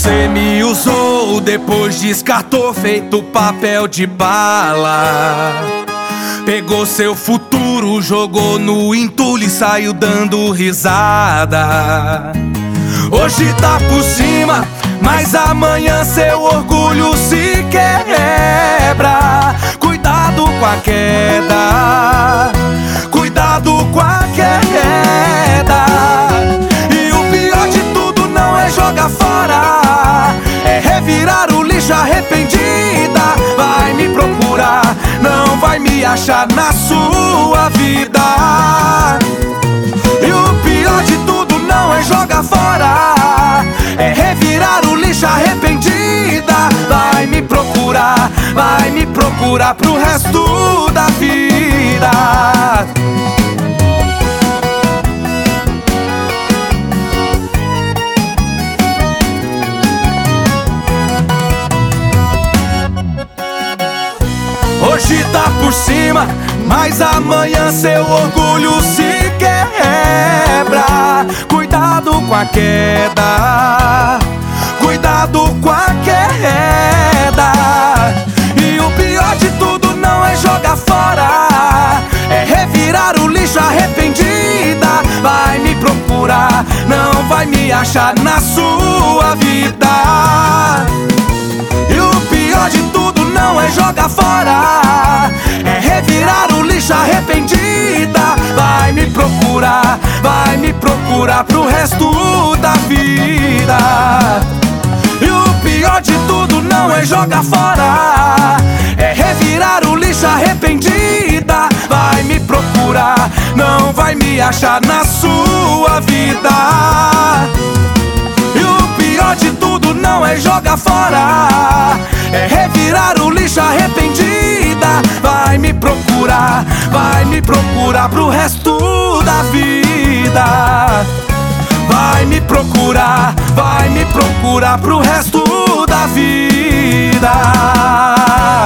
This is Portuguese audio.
Você me usou, depois descartou, feito papel de bala. Pegou seu futuro, jogou no entulho e saiu dando risada. Hoje tá por cima, mas amanhã seu orgulho se quebra. Cuidado com a queda, cuidado com a queda. E o pior de tudo não é jogar fora, é revirar o lixo arrependida. Vai me procurar, não vai me achar na sua vida. E o pior de tudo não é jogar fora, é revirar o lixo arrependida. Vai me procurar pro resto da vida. Hoje tá por cima, mas amanhã seu orgulho se quebra. Cuidado com a queda, cuidado com a queda. E o pior de tudo não é jogar fora, é revirar o lixo arrependida. Vai me procurar, não vai me achar na sua vida. E o pior de tudo não é jogar fora, é revirar o lixo arrependida. Vai me procurar pro resto da vida. E o pior de tudo não é jogar fora, é revirar o lixo arrependida. Vai me procurar, não vai me achar na sua vida. E o pior de tudo não é jogar fora, é revirar o lixo arrependida. Vai me procurar pro resto da vida. Vai me procurar pro resto da vida.